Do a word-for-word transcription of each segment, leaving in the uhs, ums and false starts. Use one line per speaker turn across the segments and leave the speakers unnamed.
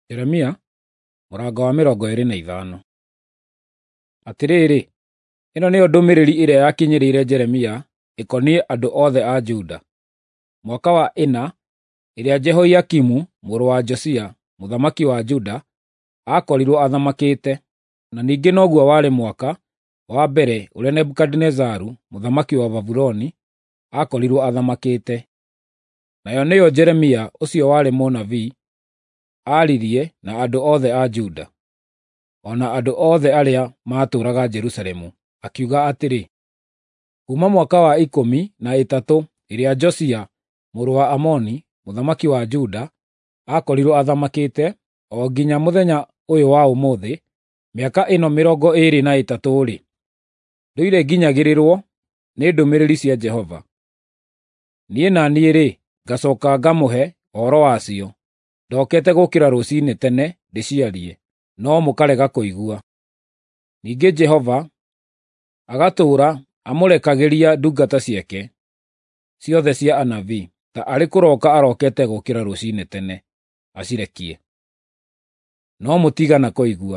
Jeremia mũrango wa mĩrongo ĩrĩ na ithano. Atĩrĩrĩ, ĩno nĩyo ndũmĩrĩri ĩrĩa yakinyĩrĩire Jeremia ĩkoniĩ andũ othe a Juda. Mwaka wa ĩna, ĩrĩa Jehoiakimu mũrũ wa Josia, mũthamaki wa Juda, aakorirwo athamakĩte, na ningĩ noguo warĩ mwaka wa mbere ũrĩa Nebukadinezaru, mũthamaki wa Babuloni, aakorirwo athamakĩte. Nayo nĩyo Jeremia ũcio warĩ mũnabii aaririe na andũ othe a Juda, o na andũ othe arĩa maatũũraga Jerusalemu, akiuga atĩrĩ: kuuma mwaka wa ikũmi na ĩtatũ ĩrĩa Josia mũrũ wa Amoni, mũthamaki wa Juda, aakorirwo athamakĩte, o nginya mũthenya ũyũ wa ũmũthĩ, mĩaka ĩno mĩrongo ĩĩrĩ na ĩtatũ-rĩ, ndũire nginyagĩrĩrwo nĩ ndũmĩrĩri cia Jehova. Niĩ na niĩ-rĩ, ngacooka ngamũhe ũhoro wacio, ndokete gũkĩra rũciinĩ tene ndĩciarie, no mũkarega kũigua. Ningĩ Jehova agatũũra amũrekagĩria ndungata ciake ciothe cia anabii, ta arĩ kũroka arokete gũkĩra rũciinĩ tene, acirekie. No mũtigana kũigua,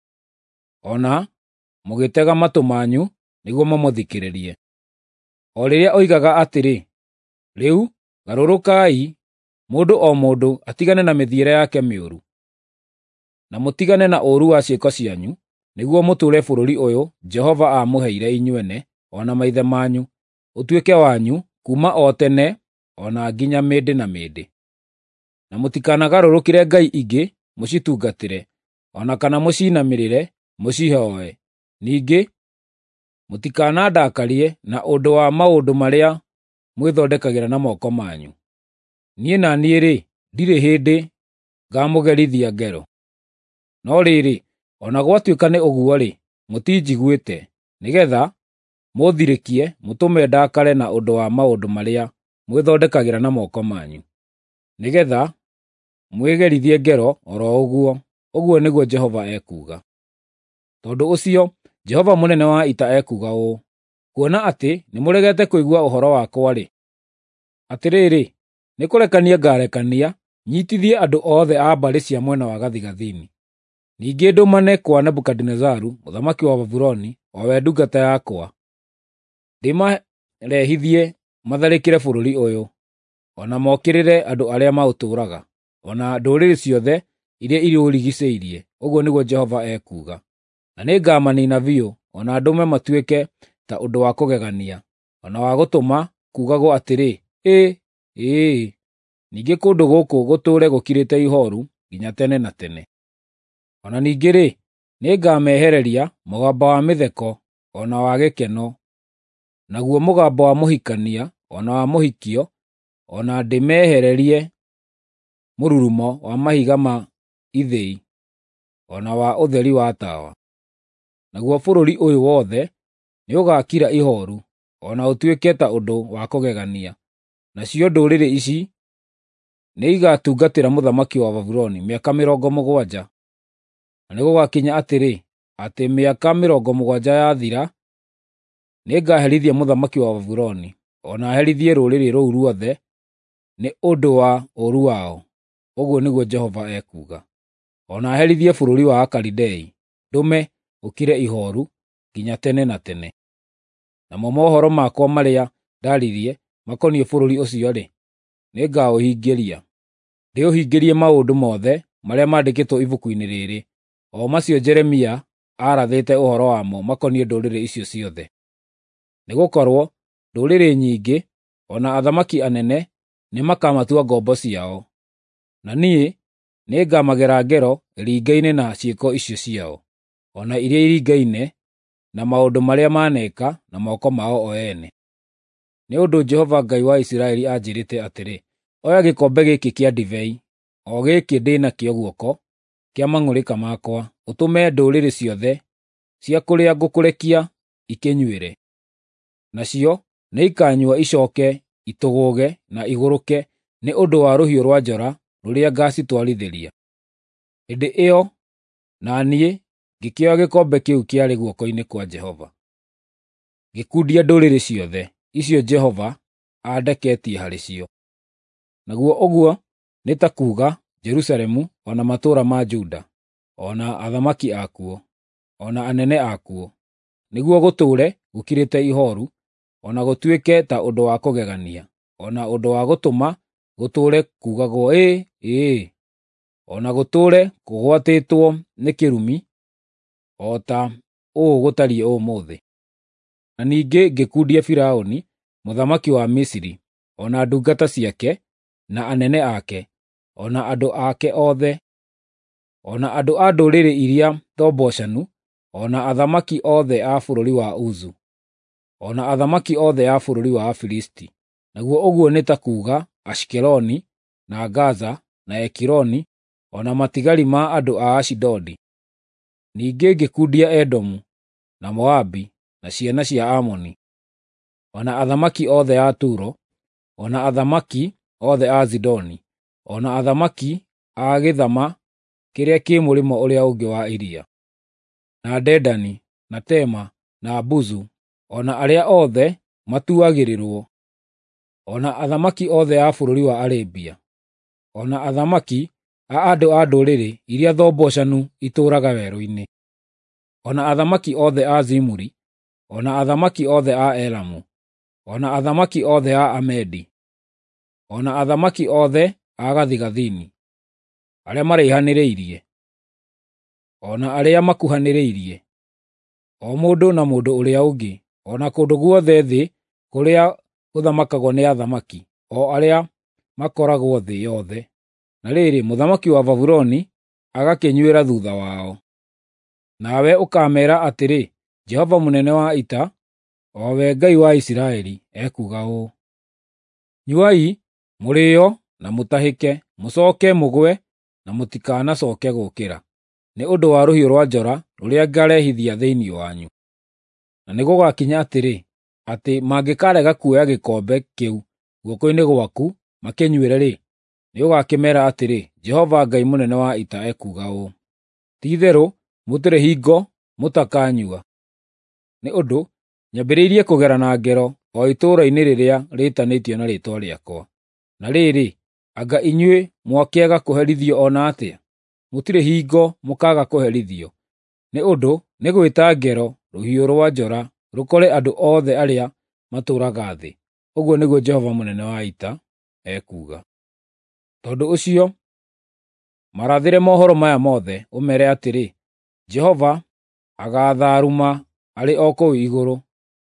o na mũgĩtega matũ manyu nĩguo mũmũthikĩrĩrie. O rĩrĩa oigaga atĩrĩ, rĩu garũrũkai, mũndũ o mũndũ atigane na mĩthiĩre yake mĩũru, na mũtigane na ũũru wa ciĩko cianyu, nĩguo mũtũũre bũrũri ũyũ Jehova aamũheire inyuene o na maithe manyu, ũtuĩke wanyu kuuma o tene o na nginya mĩndĩ na mĩndĩ. Na mũtikanagarũrũkĩre ngai ingĩ mũcitungatĩre, o na kana mũciinamĩrĩre mũcihooe. Ningĩ mũtikanandakarie na ũndũ wa maũndũ marĩa mwĩthondekagĩra na moko manyu. Niĩ na niĩ-rĩ, ndirĩ hĩndĩ ngamũgerithia ngero. No rĩrĩ, o na gwatuĩka nĩ ũguo-rĩ, mũtinjiguĩte, nĩgeetha mũthirĩkie mũtũme ndakare na ũndũ wa maũndũ marĩa mwĩthondekagĩra na moko manyu, nĩgeetha mwĩgerithie ngero o ro ũguo, ũguo nĩguo Jehova ekuuga. Tondũ ũcio, Jehova mũnene wa ita ekuuga ũũ: kuona atĩ nĩmũregete kũigua ũhoro wakwa-rĩ, atĩrĩrĩ, nĩkũrekania ngaarekania nyiitithie andũ othe a mbarĩ cia mwena wa gathigathini. Ningĩ ndũmane kwa Nebukadinezaru, mũthamaki wa Babuloni, o we ndungata yakwa, ndĩmarehithie matharĩkĩre bũrũri ũyũ, o na mokĩrĩre andũ arĩa maũtũũraga, o na ndũrĩrĩ ciothe iria irĩũrigicĩirie, ũguo nĩguo Jehova ekuuga. Na nĩngamaniina biũ, o na ndũme matuĩke ta ũndũ wa kũgegania, o na wa gũtũma kuugagwo atĩrĩ, ĩĩ, ĩĩ, ningĩ kũndũ gũkũ gũtũũre gũkirĩte ihooru nginya tene na tene. O na ningĩ-rĩ, nĩngamehereria mũgambo wa mĩtheko o na wa gĩkeno, naguo mũgambo wa mũhikania o na wa mũhikio, o na ndĩmehererie mũrurumo wa mahiga ma ithĩi, o na wa ũtheri wa tawa. Naguo bũrũri ũyũ wothe nĩũgakira ihooru, o na ũtuĩke ta ũndũ wa kũgegania. Nacio ndũrĩrĩ ici nĩigatungatĩra mũthamaki wa Babuloni mĩaka mĩrongo mũgwanja. Na nĩgũgakinya atĩrĩ, atĩ mĩaka mĩrongo mũgwanja yathira, nĩngaherithia mũthamaki wa Babuloni, o na herithie rũrĩrĩ rũu ruothe nĩ ũndũ wa ũũru wao, ũguo nĩguo Jehova ekuuga. O na herithie bũrũri wa Akalidei, ndũme ũkire ihooru nginya tene na tene. Namo mohoro makwa marĩa ndaaririe makoniĩ bũrũri ũcio-rĩ, nĩngaũhingĩria, ndĩũhingĩrie maũndũ mothe marĩa mandĩkĩtwo ibuku-inĩ rĩrĩ, o macio Jeremia aarathĩte ũhoro wamo makoniĩ ndũrĩrĩ icio ciothe. Nĩgũkorwo ndũrĩrĩ nyingĩ, o na athamaki anene, nĩmakamatua ngombo ciao, na niĩ nĩngamagera ngero iringaine na ciĩko icio ciao, o na iria iringaine na maũndũ marĩa maneeka na moko mao o ene. Nĩ ũndũ Jehova Ngai wa Isiraeli anjĩrĩte atĩrĩ, oya gĩkombe gĩkĩ kĩa ndibei, o gĩkĩ ndĩ nakĩo guoko, kĩa mang'ũrĩka makwa, ũtũme ndũrĩrĩ ciothe cia kũrĩa ngũkũrekia ikĩnyuĩre. Nacio nĩikanyua icooke itũgũũge na igũrũke nĩ ũndũ wa rũhiũ rwa njora rũrĩa ngaacitwarithĩria. Hĩndĩ ĩyo na niĩ ngĩkĩoya gĩkombe kĩu kĩarĩ guoko-inĩ kwa Jehova, ngĩkundia ndũrĩrĩ ciothe icio Jehova aandeketie harĩ cio. Naguo ũguo nĩ ta kuuga Jerusalemu, o na matũũra ma Juda, o na athamaki akuo, o na anene akuo, nĩguo gũtũũre gũkirĩte ihooru, o na gũtuĩke ta ũndũ wa kũgegania, o na ũndũ wa gũtũma gũtũũre kuugagwo ĩĩ, ĩĩ, o na gũtũũre kũgwatĩtwo nĩ kĩrumi, o ta ũũ gũtariĩ ũmũthĩ. Na ningĩ ngĩkundia Firaũni, mũthamaki wa Misiri, o na ndungata ciake, na anene ake, o na andũ ake othe, o na andũ a ndũrĩrĩ iria thombocanu, o na athamaki othe a bũrũri wa Uzu, o na athamaki othe a bũrũri wa Afilisti. Naguo ũguo nĩ ta kuuga Ashikeloni, na Gaza, na Ekironi, o na matigari ma andũ a Ashidodi. Ningĩ ngĩkundia Edomu, na Moabi, na ciana cia Amoni, o na athamaki othe a Turo, o na athamaki othe a Zidoni, o na athamaki a gĩthama kĩrĩa kĩ mũrĩmo ũrĩa ũngĩ wa iria, na Dedani, na Tema, na Buzu, o na arĩa othe matuagĩrĩrwo, o na athamaki othe a bũrũri wa Arabia, o na athamaki a andũ a ndũrĩrĩ iria thombocanu itũũraga werũ-inĩ, o na athamaki othe a Zimuri, o na athamaki othe a Elamu, o na athamaki othe a Amedi, o na athamaki othe a gathigathini, arĩa maraihanĩrĩirie, o na arĩa makuhanĩrĩirie, o mũndũ na mũndũ ũrĩa ũngĩ, o na kũndũ guothe thĩ kũrĩa gũthamakagwo nĩ athamaki, o arĩa makoragwo thĩ yothe. Na rĩrĩ, mũthamaki wa Babuloni agakĩnyuĩra thuutha wao. Nawe ũkameera atĩrĩ, Jehova mũnene wa ita, o we Ngai wa Isiraeli, ekuuga ũũ: Nyuai, mũrĩĩo na mũtahĩke, mũcooke mũgwe na mũtikanacooke gũũkĩra, nĩ ũndũ wa rũhiũ rwa njora rũrĩa ngaarehithia thĩinĩ wanyu. Na nĩgũgakinya atĩrĩ, atĩ mangĩkarega kuoya gĩkombe kĩu guoko-inĩ gwaku makĩnyuĩre-rĩ, nĩũgakĩmeera atĩrĩ, Jehova Ngai mũnene wa ita ekuuga ũũ: Ti-itherũ mũtirĩ hingo mũtakanyua, nĩ ũndũ nyambĩrĩirie kũgera na ngero o itũũra-inĩ rĩrĩa rĩĩtanĩtio na rĩĩtwa rĩakwa. Na rĩrĩ, anga inyuĩ mwakĩaga kũherithio o na atĩa? Mũtirĩ hingo mũkaaga kũherithio, nĩ ũndũ nĩ gwĩta ngero rũhiũ rwa njora rũkore andũ othe arĩa matũũraga thĩ, ũguo nĩguo Jehova mũnene wa ita ekuuga. Tondũ ũcio, marathĩre mohoro maya mothe, ũmeere atĩrĩ, Jehova agaatharuma arĩ o kũu igũrũ,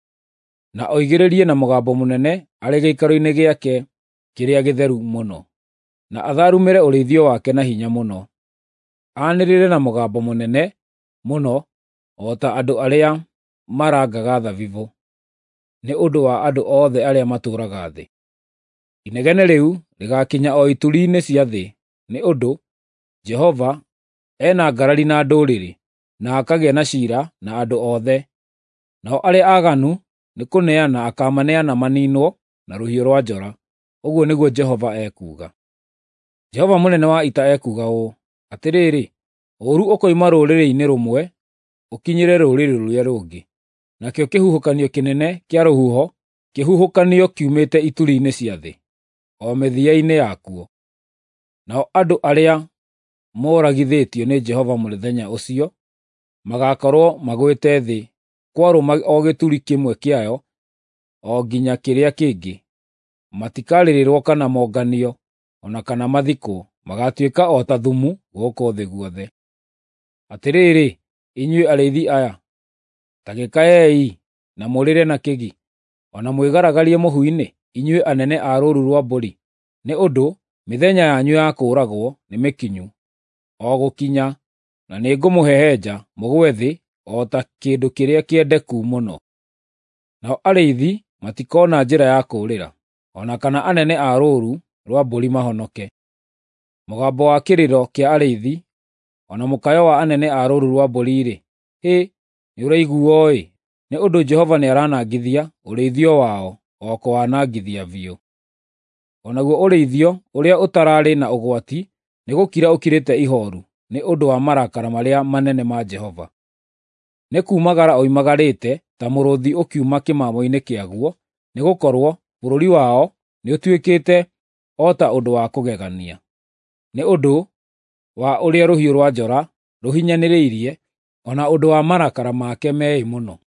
na oigĩrĩrie na mũgambo mũnene arĩ gĩikaro-inĩ gĩake kĩrĩa gĩtheru mũno, na atharumĩre ũrĩithio wake na hinya mũno, aanĩrĩre na mũgambo mũnene mũno, o ta andũ arĩa marangaga thabibũ, nĩ ũndũ wa andũ othe arĩa matũũraga thĩ. Inegene rĩu rĩgaakinya o ituri-inĩ cia thĩ, nĩ ũndũ Jehova ena ngarari na ndũrĩrĩ, na akagĩa na ciira na andũ othe. Nao arĩa aaganu nĩ kũneana akaamaneana maniinwo na rũhiũ rwa njora, ũguo nĩguo Jehova ekuuga. Jehova mũnene wa ita ekuuga ũũ: Atĩrĩrĩ, ũũru ũkoima rũrĩrĩ-inĩ rũmwe ũkinyĩre rũrĩrĩ rũrĩa rũngĩ, nakĩo kĩhuhũkanio kĩnene kĩa rũhuho kĩhuhũkanio kiumĩte ituri-inĩ cia thĩ, o mĩthia-inĩ yakuo. Nao andũ arĩa moragithĩtio nĩ Jehova mũthenya ũcio magaakorwo magwĩte thĩ, kwarũma o gĩturi kĩmwe kĩayo o nginya kĩrĩa kĩngĩ. Matikaarĩrĩrwo kana monganio, o na kana mathikwo, magaatuĩka o ta thumu gũkũ thĩ guothe. Atĩrĩrĩ, inyuĩ arĩithi aya, ta gĩkaei na mũrĩre na kĩgi, o na mwĩgaragarie mũhu-inĩ, inyuĩ anene a rũũru rwa mbũri, nĩ ũndũ mĩthenya yanyu ya kũũragwo nĩ mĩkinyu, o gũkinya, na nĩngũmũhehenja mũgwe thĩ o ta kĩndũ kĩrĩa kĩendeku mũno. Nao arĩithi matikoona njĩra ya kũũrĩra, o na kana anene a rũũru rwa mbũri mahonoke. Mũgambo wa kĩrĩro kĩa arĩithi, o na mũkayo wa anene a rũũru rwa mbũri-rĩ, hĩ, nĩũraiguuo-ĩ, nĩ ũndũ Jehova nĩaranangithia ũrĩithio wao o kũwanangithia biũ. O naguo ũrĩithio ũrĩa ũtararĩ na ũgwati nĩgũkira ũkirĩte ihooru nĩ ũndũ wa marakara marĩa manene ma Jehova. Nĩ kuumagara oimagarĩte ta mũrũũthi ũkiuma kĩmamo-inĩ kĩaguo, nĩgũkorwo bũrũri wao nĩũtuĩkĩte o ta ũndũ wa kũgegania. nĩ ũndũ wa ũrĩa rũhiũ rwa njora rũhinyanĩrĩirie, o na ũndũ wa marakara make meĩ mũno.